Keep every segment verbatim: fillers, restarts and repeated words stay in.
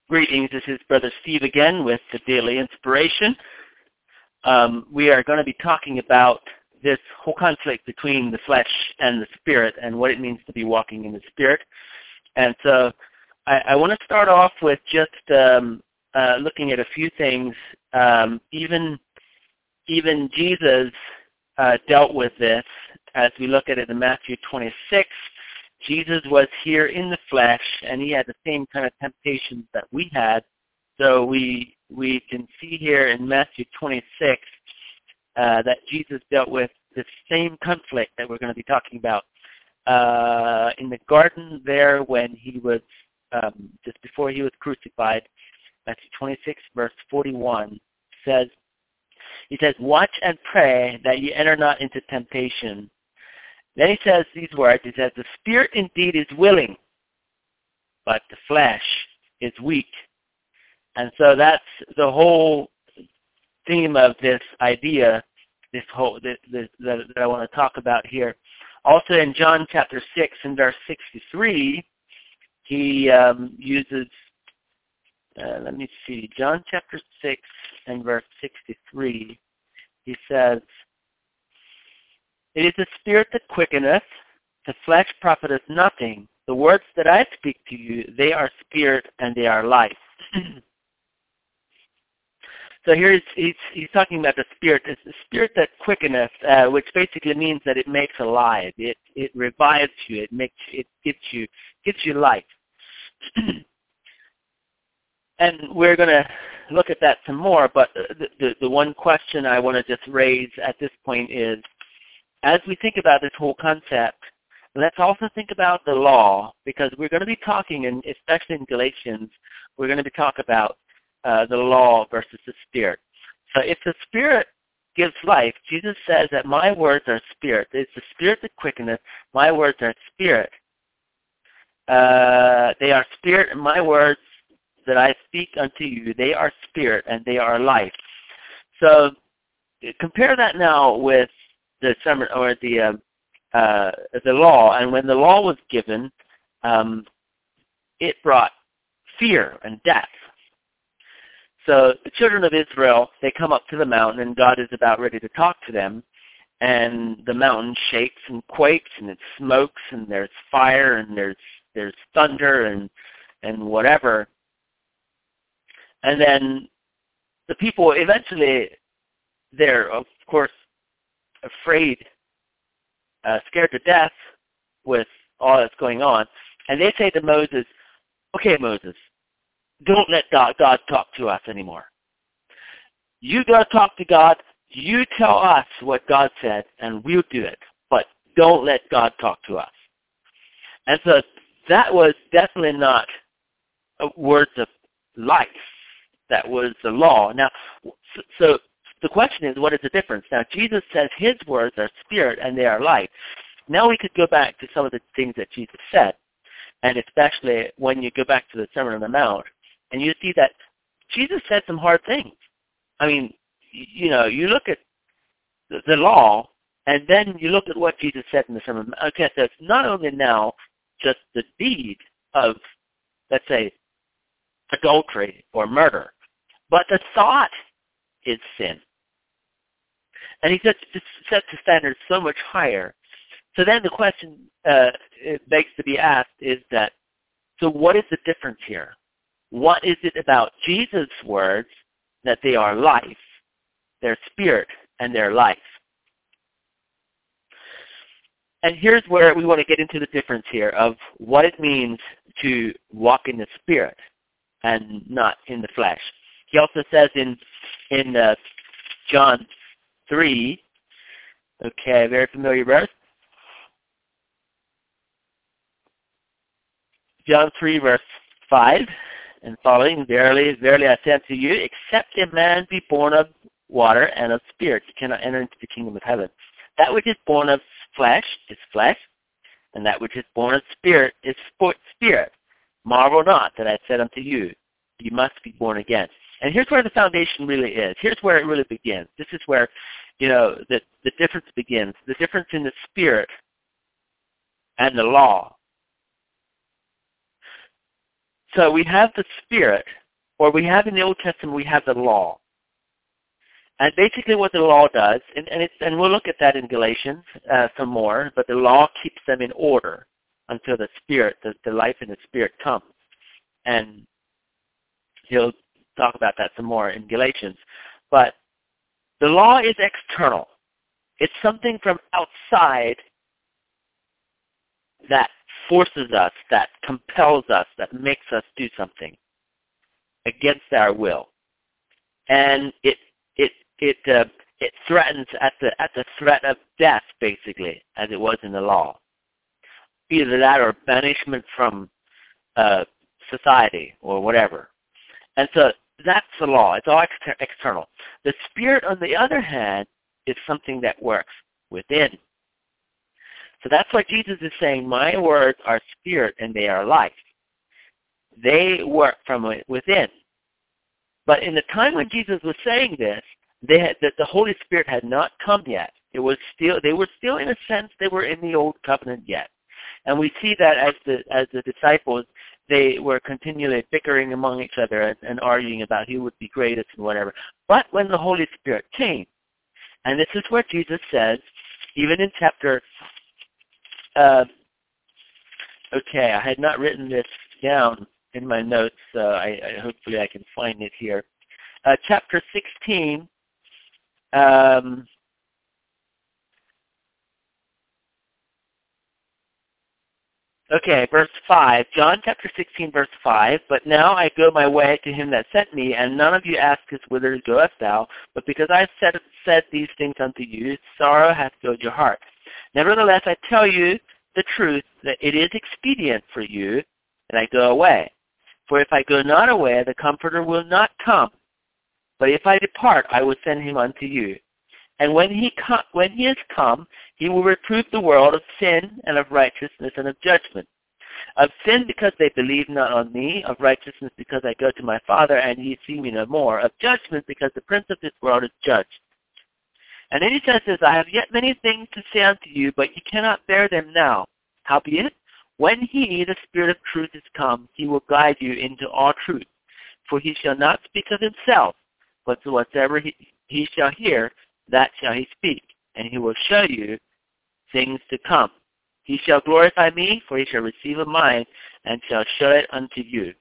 Greetings, this is Brother Steve again with the Daily Inspiration. Um, we are going to be talking about this whole conflict between the flesh and the spirit and what it means to be walking in the spirit. And so I, I want to start off with just um, uh, looking at a few things. Um, even, even Jesus uh, dealt with this as we look at it in Matthew twenty-six. Jesus was here in the flesh, and he had the same kind of temptations that we had. So we we can see here in Matthew twenty-six uh, that Jesus dealt with the same conflict that we're going to be talking about uh, in the garden there when he was um, just before he was crucified. Matthew twenty-six, verse forty-one says, he says, "Watch and pray that ye enter not into temptation." Then he says these words, he says, "The spirit indeed is willing, but the flesh is weak." And so that's the whole theme of this idea, this whole this, this, that, that I want to talk about here. Also in John chapter six and verse sixty-three, he um, uses, uh, let me see, John chapter six and verse sixty-three, he says, "It is the spirit that quickeneth, the flesh profiteth nothing. The words that I speak to you, they are spirit and they are life." So here he's, he's, he's talking about the spirit. It's the spirit that quickeneth, uh, which basically means that it makes alive. It it revives you. It makes it gives you gives you life. And we're going to look at that some more. But the, the the one question I want to just raise at this point is, as we think about this whole concept, let's also think about the law, because we're going to be talking, and especially in Galatians, we're going to be talking about uh, the law versus the spirit. So if the spirit gives life, Jesus says that my words are spirit. It's the spirit that quickeneth. My words are spirit. Uh, they are spirit, and my words that I speak unto you, they are spirit, and they are life. So compare that now with the summer or the uh, uh, the law, and when the law was given, um, it brought fear and death. So the children of Israel, they come up to the mountain, and God is about ready to talk to them, and the mountain shakes and quakes, and it smokes, and there's fire, and there's there's thunder, and and whatever, and then the people eventually, they're of course afraid, uh, scared to death with all that's going on. And they say to Moses, "Okay, Moses, don't let God, God talk to us anymore. You got to talk to God. You tell us what God said, and we'll do it. But don't let God talk to us." And so that was definitely not words of life. That was the law. Now, so the question is, what is the difference? Now, Jesus says his words are spirit and they are life. Now we could go back to some of the things that Jesus said, and especially when you go back to the Sermon on the Mount, and you see that Jesus said some hard things. I mean, you know, you look at the, the law, and then you look at what Jesus said in the Sermon on the Mount. Okay, so it's not only now just the deed of, let's say, adultery or murder, but the thought is sin. And he just, just sets the standard so much higher. So then the question uh, it begs to be asked is that, so what is the difference here? What is it about Jesus' words that they are life, their spirit, and their life? And here's where we want to get into the difference here of what it means to walk in the spirit and not in the flesh. He also says in in uh, John three, okay, very familiar verse. John three, verse five and following, "Verily, verily I say unto you, except a man be born of water and of spirit, he cannot enter into the kingdom of heaven. That which is born of flesh is flesh, and that which is born of spirit is spirit. Marvel not that I said unto you, you must be born again." And here's where the foundation really is. Here's where it really begins. This is where, you know, the, the difference begins. The difference in the spirit and the law. So we have the spirit, or we have in the Old Testament, we have the law. And basically what the law does, and, and, it's, and we'll look at that in Galatians uh, some more, but the law keeps them in order until the Spirit, the, the life in the Spirit comes. And he'll talk about that some more in Galatians. But the law is external. It's something from outside that forces us, that compels us, that makes us do something against our will. And it it it uh, it threatens at the at the threat of death, basically, as it was in the law. Either that or banishment from uh, society or whatever. And so that's the law. It's all exter- external. The Spirit, on the other hand, is something that works within. So that's why Jesus is saying, my words are spirit and they are life. They work from within. But in the time when Jesus was saying this, they had, that the Holy Spirit had not come yet. It was still, they were still, in a sense, they were in the old covenant yet. And we see that as the as the disciples, they were continually bickering among each other and, and arguing about who would be greatest and whatever. But when the Holy Spirit came, and this is where Jesus says, even in chapter, uh, okay, I had not written this down in my notes, so I, I hopefully I can find it here. Uh, chapter sixteen, um, okay, verse five, John chapter sixteen, verse five, but now I go my way to him that sent me, and none of you asketh, whither goest thou? But because I have said, said these things unto you, sorrow hath filled your heart. Nevertheless, I tell you the truth, that it is expedient for you that I go away. For if I go not away, the Comforter will not come. But if I depart, I will send him unto you. And when he com- when he is come, he will reprove the world of sin and of righteousness and of judgment. Of sin, because they believe not on me. Of righteousness, because I go to my Father, and ye see me no more. Of judgment, because the prince of this world is judged. And then he says this, I have yet many things to say unto you, but ye cannot bear them now. Howbeit, when he, the Spirit of truth, is come, he will guide you into all truth. For he shall not speak of himself, but whatsoever he, he shall hear, that shall he speak, and he will show you things to come. He shall glorify me, for he shall receive of mine, and shall show it unto you.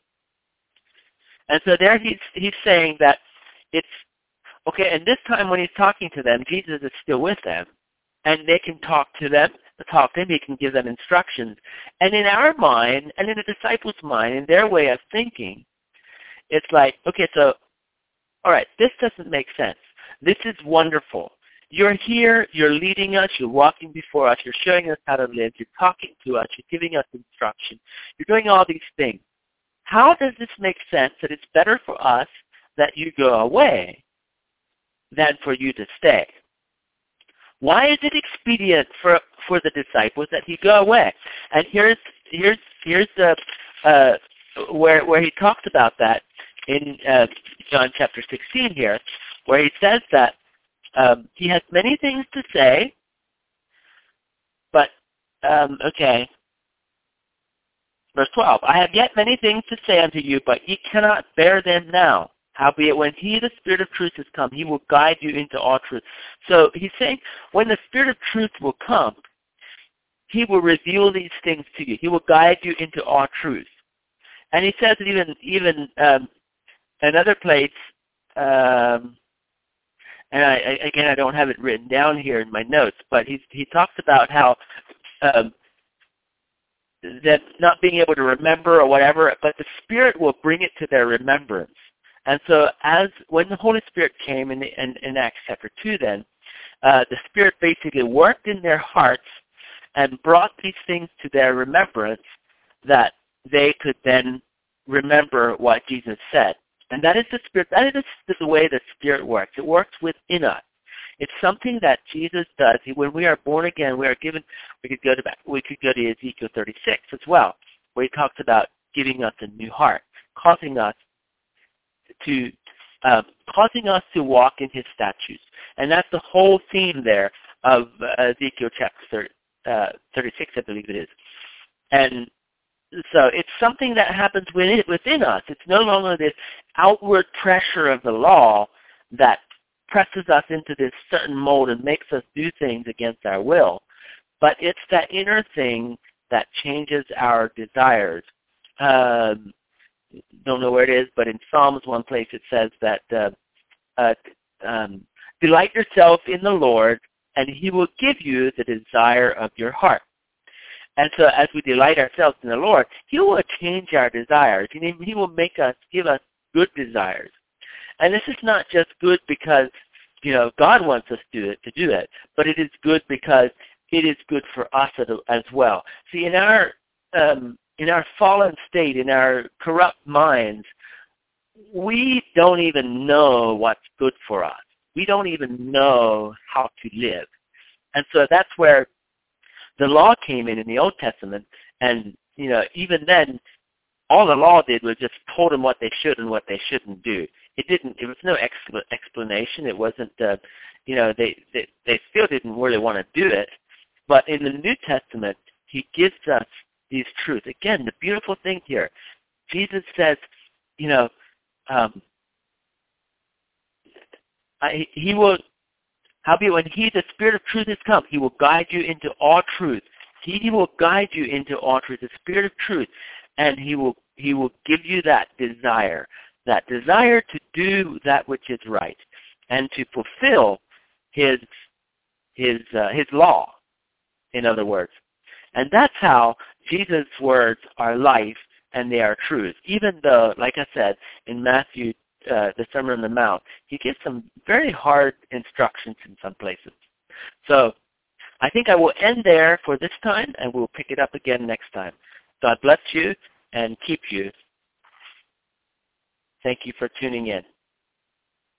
And so there he's, he's saying that it's, okay, and this time when he's talking to them, Jesus is still with them, and they can talk to them, talk to him, he can give them instructions. And in our mind, and in the disciples' mind, in their way of thinking, it's like, okay, so, all right, this doesn't make sense. This is wonderful. You're here, you're leading us, you're walking before us, you're showing us how to live, you're talking to us, you're giving us instruction, you're doing all these things. How does this make sense that it's better for us that you go away than for you to stay? Why is it expedient for for the disciples that he go away? And here's here's here's the uh, where where he talks about that in uh, John chapter sixteen here, where he says that um, he has many things to say, but um, okay, verse twelve. I have yet many things to say unto you, but ye cannot bear them now. Howbeit, when he, the Spirit of truth, is come, he will guide you into all truth. So he's saying, when the Spirit of truth will come, he will reveal these things to you. He will guide you into all truth. And he says it even, even um, another place, um, and I, I, again, I don't have it written down here in my notes, but he, he talks about how um, that not being able to remember or whatever, but the Spirit will bring it to their remembrance. And so as when the Holy Spirit came in, in, in Acts chapter two then, uh, the Spirit basically worked in their hearts and brought these things to their remembrance that they could then remember what Jesus said. And that is the Spirit, that is the way the Spirit works. It works within us. It's something that Jesus does. When we are born again, we are given, we could go to, we could go to Ezekiel thirty-six as well, where he talks about giving us a new heart, causing us to uh, causing us to walk in his statutes. And that's the whole theme there of uh, Ezekiel chapter thirty-six, I believe it is. And so it's something that happens within, within us. It's no longer this outward pressure of the law that presses us into this certain mold and makes us do things against our will. But it's that inner thing that changes our desires. Um, don't know where it is, but in Psalms one place it says that uh, uh, um, delight yourself in the Lord, and he will give you the desire of your heart. And so as we delight ourselves in the Lord, he will change our desires. He will make us, give us good desires. And this is not just good because, you know, God wants us to do it, to do it, but it is good because it is good for us as well. See, in our um, in our fallen state, in our corrupt minds, we don't even know what's good for us. We don't even know how to live. And so that's where the law came in in the Old Testament, and, you know, even then, all the law did was just told them what they should and what they shouldn't do. It didn't, it was no expl- explanation. It wasn't, uh, you know, they, they, they still didn't really want to do it. But in the New Testament, he gives us these truths. Again, the beautiful thing here, Jesus says, you know, um, I, he will, howbeit when he, the Spirit of truth, is come, he will guide you into all truth. He will guide you into all truth, the Spirit of truth, and he will he will give you that desire, that desire to do that which is right, and to fulfill his his uh, his law, in other words. And that's how Jesus' words are life and they are truth. Even though, like I said, in Matthew, uh, the Sermon on the Mount, he gives some very hard instructions in some places. So I think I will end there for this time, and we'll pick it up again next time. God bless you and keep you. Thank you for tuning in.